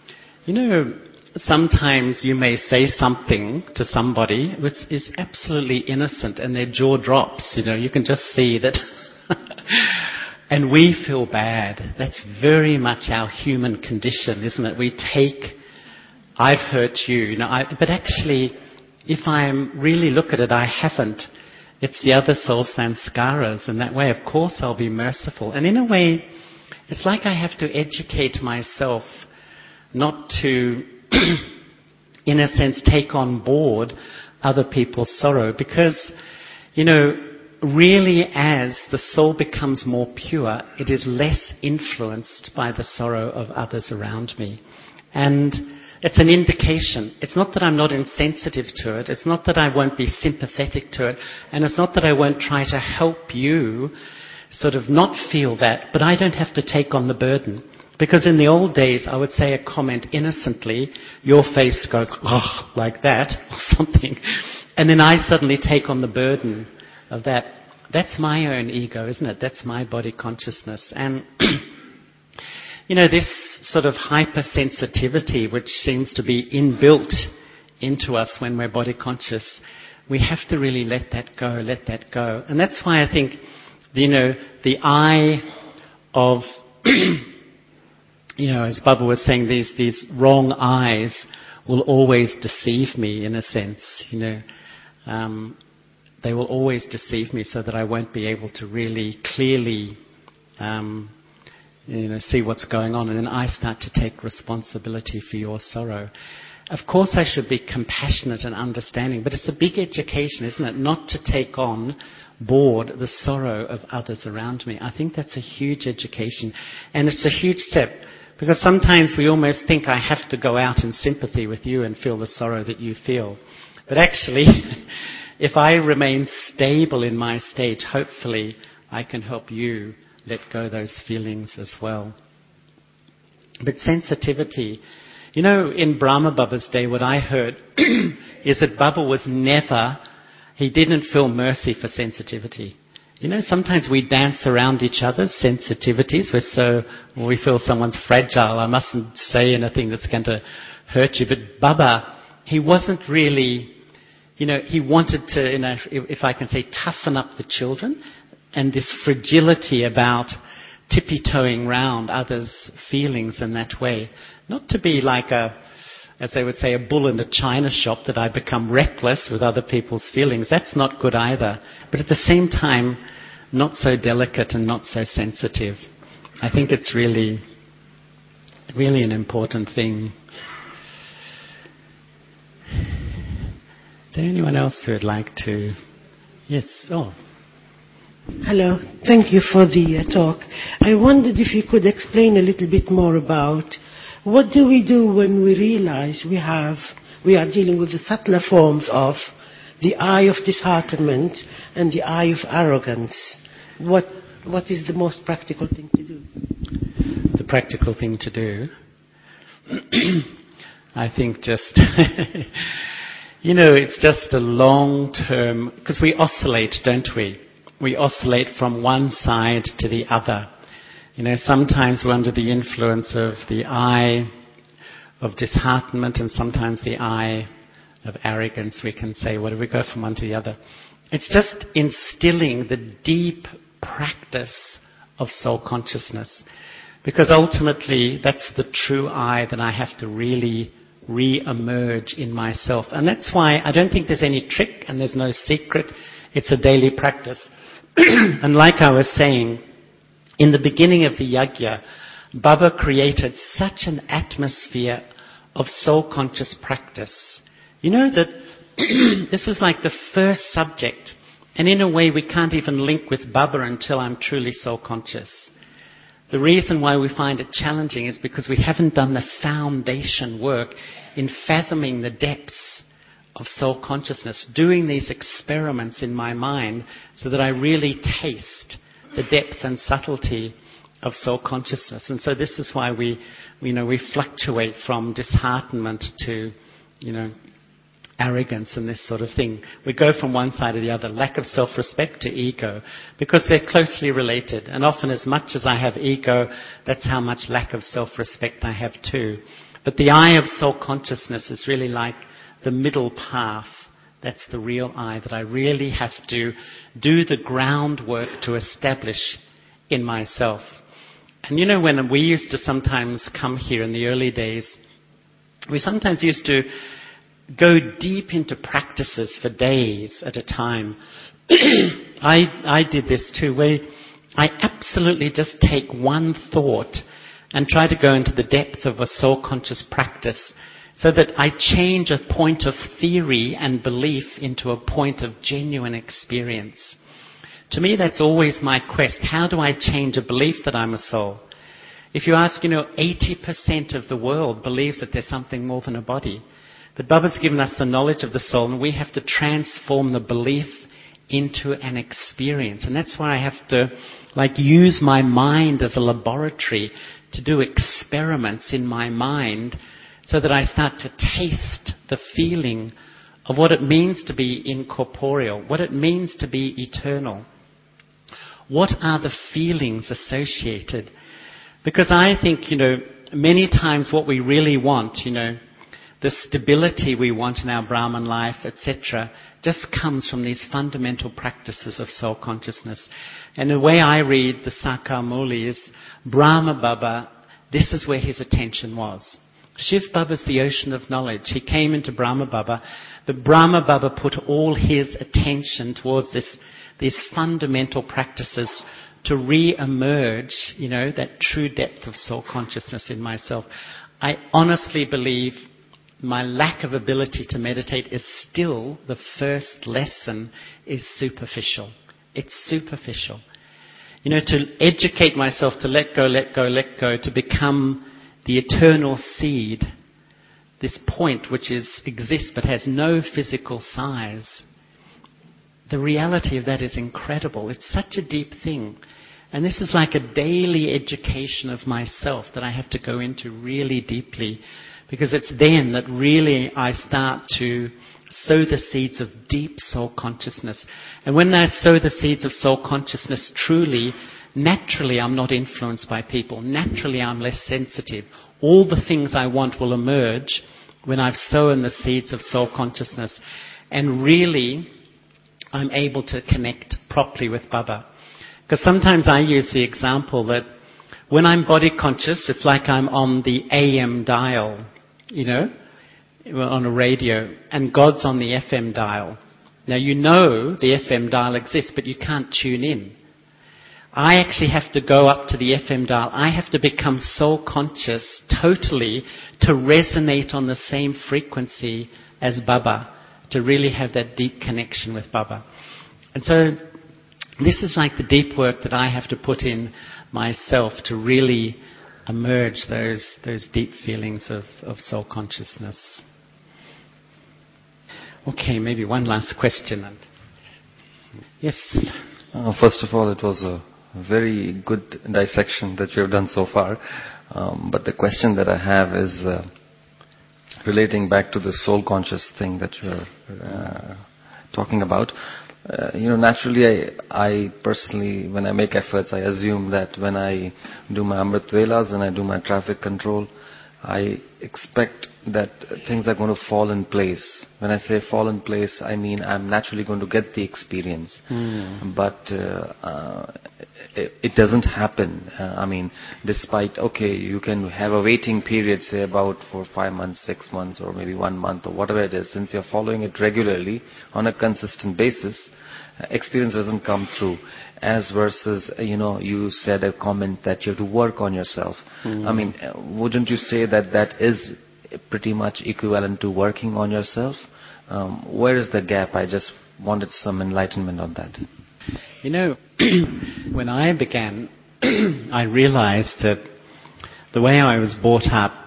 sometimes you may say something to somebody which is absolutely innocent and their jaw drops, you can just see that. And we feel bad. That's very much our human condition, isn't it? We take, I've hurt you, but actually, if I really look at it, I haven't. It's the other soul samskaras, and that way, of course, I'll be merciful. And in a way, it's like I have to educate myself not to, in a sense, take on board other people's sorrow. Because, really as the soul becomes more pure, it is less influenced by the sorrow of others around me. And it's an indication. It's not that I'm not insensitive to it. It's not that I won't be sympathetic to it. And it's not that I won't try to help you sort of not feel that, but I don't have to take on the burden. Because in the old days, I would say a comment innocently, your face goes, oh, like that, or something. And then I suddenly take on the burden of that. That's my own ego, isn't it? That's my body consciousness. And, this sort of hypersensitivity, which seems to be inbuilt into us when we're body conscious, we have to really let that go. And that's why I think, the I of, as Baba was saying, these wrong I's, will always deceive me in a sense, they will always deceive me so that I won't be able to really clearly see what's going on, and then I start to take responsibility for your sorrow. Of course I should be compassionate and understanding, but it's a big education, isn't it? Not to take on board the sorrow of others around me. I think that's a huge education, and it's a huge step, because sometimes we almost think I have to go out in sympathy with you and feel the sorrow that you feel. But actually, if I remain stable in my state, hopefully I can help you let go those feelings as well. But sensitivity, in Brahma Baba's day, what I heard is that Baba he didn't feel mercy for sensitivity. Sometimes we dance around each other's sensitivities. We feel someone's fragile. I mustn't say anything that's going to hurt you. But Baba, he wasn't really, he wanted to, if I can say, toughen up the children, and this fragility about tippy-toeing round others' feelings in that way. Not to be like as they would say, a bull in a china shop, that I become reckless with other people's feelings. That's not good either. But at the same time, not so delicate and not so sensitive. I think it's really, really an important thing. Is there anyone else who would like to? Yes. Oh. Hello. Thank you for the talk. I wondered if you could explain a little bit more about what do we do when we realize we are dealing with the subtler forms of the eye of disheartenment and the eye of arrogance. What is the most practical thing to do? The practical thing to do? I think just, it's just a long-term, because we oscillate, don't we? We oscillate from one side to the other. Sometimes we're under the influence of the eye of disheartenment, and sometimes the eye of arrogance. We can say, what do we go from one to the other? It's just instilling the deep practice of soul consciousness. Because ultimately, that's the true I that I have to really re-emerge in myself. And that's why I don't think there's any trick and there's no secret. It's a daily practice. And like I was saying, in the beginning of the yajna, Baba created such an atmosphere of soul-conscious practice. That this is like the first subject. And in a way, we can't even link with Baba until I'm truly soul-conscious. The reason why we find it challenging is because we haven't done the foundation work in fathoming the depths of soul consciousness, doing these experiments in my mind so that I really taste the depth and subtlety of soul consciousness. And so this is why we fluctuate from disheartenment to, arrogance and this sort of thing. We go from one side to the other, lack of self-respect to ego, because they're closely related. And often as much as I have ego, that's how much lack of self-respect I have too. But the eye of soul consciousness is really like the middle path. That's the real I that I really have to do the groundwork to establish in myself. And when we used to sometimes come here in the early days, we sometimes used to go deep into practices for days at a time. I did this too, where I absolutely just take one thought and try to go into the depth of a soul-conscious practice, so that I change a point of theory and belief into a point of genuine experience. To me, that's always my quest. How do I change a belief that I'm a soul? If you ask, 80% of the world believes that there's something more than a body. But Baba's given us the knowledge of the soul, and we have to transform the belief into an experience. And that's why I have to, use my mind as a laboratory to do experiments in my mind, so that I start to taste the feeling of what it means to be incorporeal, what it means to be eternal. What are the feelings associated? Because I think, many times what we really want, the stability we want in our Brahman life, etc., just comes from these fundamental practices of soul consciousness. And the way I read the Sakamuli is, Brahma Baba, this is where his attention was. Shiv Baba's the ocean of knowledge. He came into Brahma Baba. The Brahma Baba put all his attention towards these fundamental practices to re-emerge, that true depth of soul consciousness in myself. I honestly believe my lack of ability to meditate is still the first lesson is superficial. It's superficial. To educate myself to let go, to become the eternal seed, this point which exists but has no physical size. The reality of that is incredible. It's such a deep thing. And this is like a daily education of myself that I have to go into really deeply, because it's then that really I start to sow the seeds of deep soul consciousness. And when I sow the seeds of soul consciousness truly, naturally I'm not influenced by people. Naturally I'm less sensitive. All the things I want will emerge when I've sown the seeds of soul consciousness. And really I'm able to connect properly with Baba. Because sometimes I use the example that when I'm body conscious, it's like I'm on the AM dial, on a radio, and God's on the FM dial. Now the FM dial exists, but you can't tune in. I actually have to go up to the FM dial. I have to become soul conscious totally to resonate on the same frequency as Baba, to really have that deep connection with Baba. And so this is like the deep work that I have to put in myself to really emerge those deep feelings of soul consciousness. Okay, maybe one last question. Yes? First of all, it was a very good dissection that you have done so far. But the question that I have is relating back to the soul conscious thing that you're talking about. Naturally, I personally, when I make efforts, I assume that when I do my Amrit Velas and I do my traffic control, I expect that things are going to fall in place. When I say fall in place, I mean I'm naturally going to get the experience. But it doesn't happen. Despite, you can have a waiting period, say about for 5 months, 6 months, or maybe 1 month, or whatever it is. Since you're following it regularly on a consistent basis, experience doesn't come through. As versus, you said a comment that you have to work on yourself. Wouldn't you say that is pretty much equivalent to working on yourself? Where is the gap? I just wanted some enlightenment on that. When I began, I realized that the way I was brought up,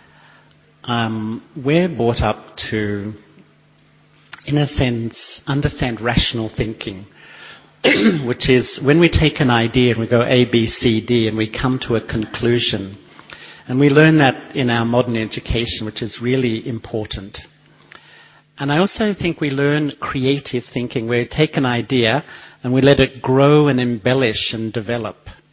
we're brought up to, in a sense, understand rational thinking, which is when we take an idea and we go A, B, C, D, and we come to a conclusion. And we learn that in our modern education, which is really important. And I also think we learn creative thinking, where we take an idea and we let it grow and embellish and develop,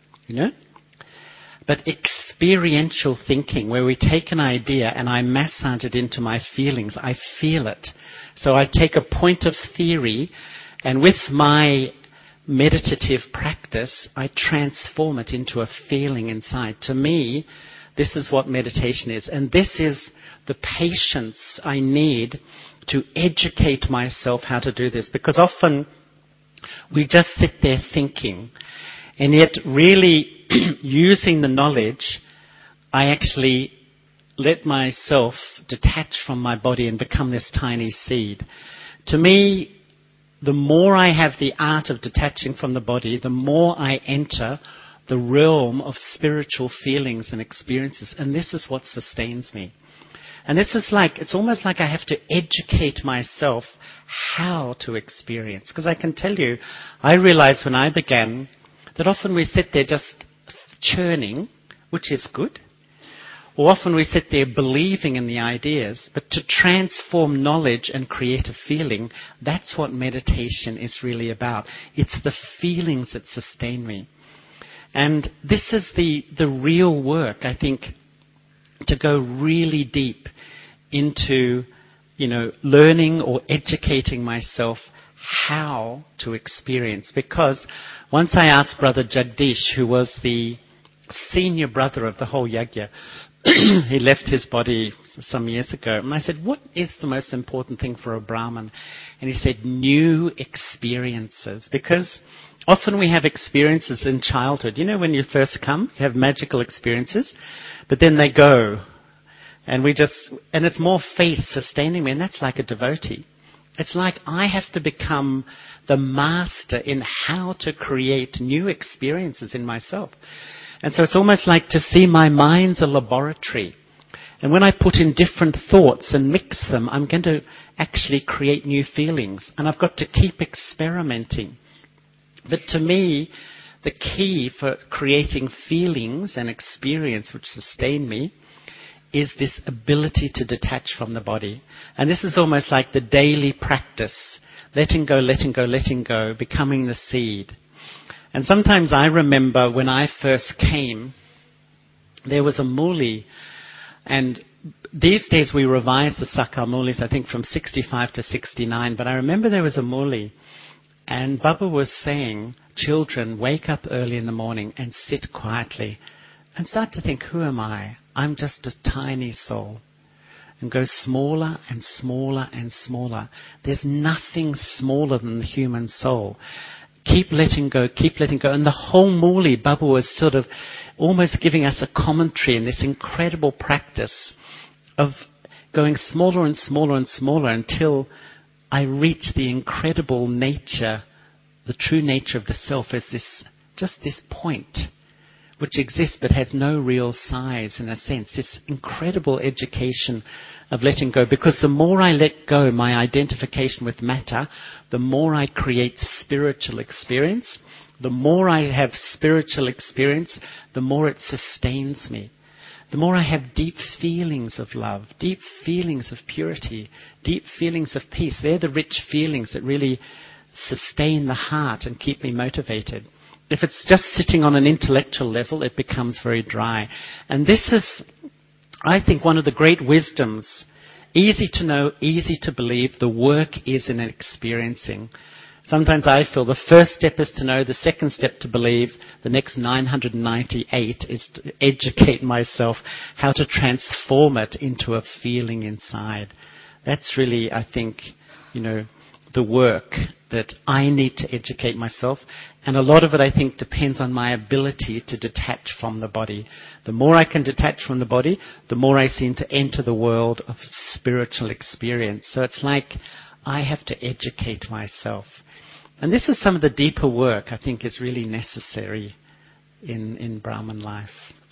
But experiential thinking, where we take an idea and I massage it into my feelings, I feel it. So I take a point of theory, and with my meditative practice, I transform it into a feeling inside. To me, this is what meditation is. And this is the patience I need to educate myself how to do this. Because often we just sit there thinking, and yet really using the knowledge, I actually let myself detach from my body and become this tiny seed. To me, the more I have the art of detaching from the body, the more I enter the realm of spiritual feelings and experiences. And this is what sustains me. And this is it's almost like I have to educate myself how to experience. Because I can tell you, I realized when I began that often we sit there just churning, which is good. Or often we sit there believing in the ideas, but to transform knowledge and create a feeling, that's what meditation is really about. It's the feelings that sustain me. And this is the real work, I think, to go really deep into, learning or educating myself how to experience. Because once I asked Brother Jagdish, who was the senior brother of the whole yajna, he left his body some years ago. And I said, what is the most important thing for a Brahmin? And he said, new experiences. Because often we have experiences in childhood. You know, when you first come, you have magical experiences, but then they go. And it's more faith sustaining me, and that's like a devotee. It's like I have to become the master in how to create new experiences in myself. And so it's almost like to see my mind's a laboratory. And when I put in different thoughts and mix them, I'm going to actually create new feelings. And I've got to keep experimenting. But to me, the key for creating feelings and experience which sustain me is this ability to detach from the body. And this is almost like the daily practice. Letting go, letting go, letting go, becoming the seed. And sometimes I remember when I first came, there was a muli. And these days we revise the Sakar mulis, I think from 65 to 69. But I remember there was a muli. And Baba was saying, children, wake up early in the morning and sit quietly. And start to think, who am I? I'm just a tiny soul. And go smaller and smaller and smaller. There's nothing smaller than the human soul. Keep letting go, keep letting go. And the whole Muli, Baba was sort of almost giving us a commentary in this incredible practice of going smaller and smaller and smaller until I reach the incredible nature, the true nature of the self as this point which exists but has no real size in a sense. This incredible education of letting go. Because the more I let go my identification with matter, the more I create spiritual experience. The more I have spiritual experience, the more it sustains me. The more I have deep feelings of love, deep feelings of purity, deep feelings of peace. They're the rich feelings that really sustain the heart and keep me motivated. If it's just sitting on an intellectual level, it becomes very dry. And this is, I think, one of the great wisdoms. Easy to know, easy to believe. The work is in experiencing. Sometimes I feel the first step is to know, the second step to believe, the next 998 is to educate myself how to transform it into a feeling inside. That's really, I think, the work that I need to educate myself. And a lot of it, I think, depends on my ability to detach from the body. The more I can detach from the body, the more I seem to enter the world of spiritual experience. So it's like I have to educate myself. And this is some of the deeper work I think is really necessary in Brahman life.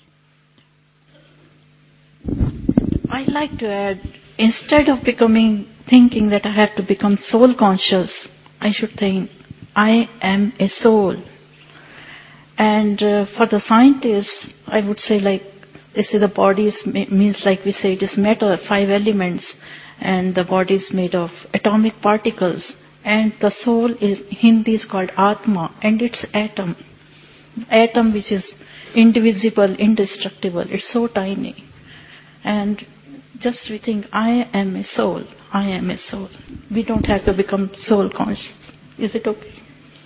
I'd like to add, instead of thinking that I have to become soul conscious, I should think, I am a soul. And for the scientists, I would say, like, they say the body means, like we say, it is matter, 5 elements, and the body is made of atomic particles. And the soul is, Hindi is called Atma, and it's atom. Atom which is indivisible, indestructible. It's so tiny. And just we think, I am a soul. I am a soul. We don't have to become soul conscious. Is it okay?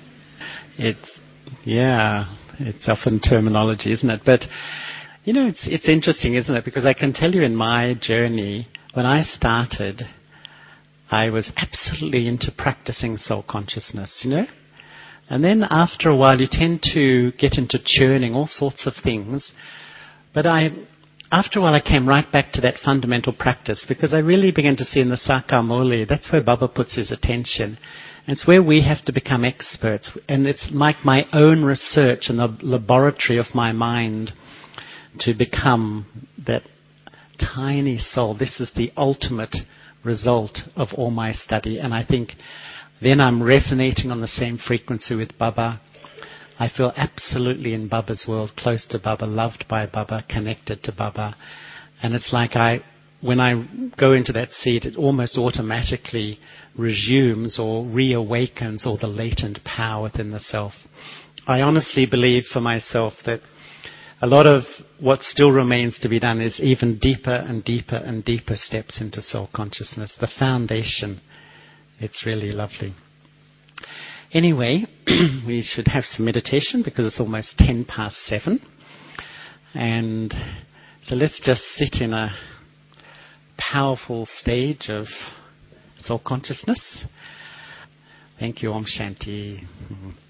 It's often terminology, isn't it? But, it's interesting, isn't it? Because I can tell you in my journey, when I started, I was absolutely into practicing soul consciousness, And then after a while, you tend to get into churning all sorts of things. But after a while, I came right back to that fundamental practice, because I really began to see in the Sakar Muli, that's where Baba puts his attention. And it's where we have to become experts. And it's like my own research and the laboratory of my mind to become that tiny soul. This is the ultimate result of all my study. And I think then I'm resonating on the same frequency with Baba. I feel absolutely in Baba's world, close to Baba, loved by Baba, connected to Baba. And it's like when I go into that seed, it almost automatically resumes or reawakens all the latent power within the self. I honestly believe for myself that a lot of what still remains to be done is even deeper and deeper and deeper steps into soul consciousness. The foundation, it's really lovely. Anyway, we should have some meditation because it's almost 7:10. And So let's just sit in a powerful stage of soul consciousness. Thank you, Om Shanti.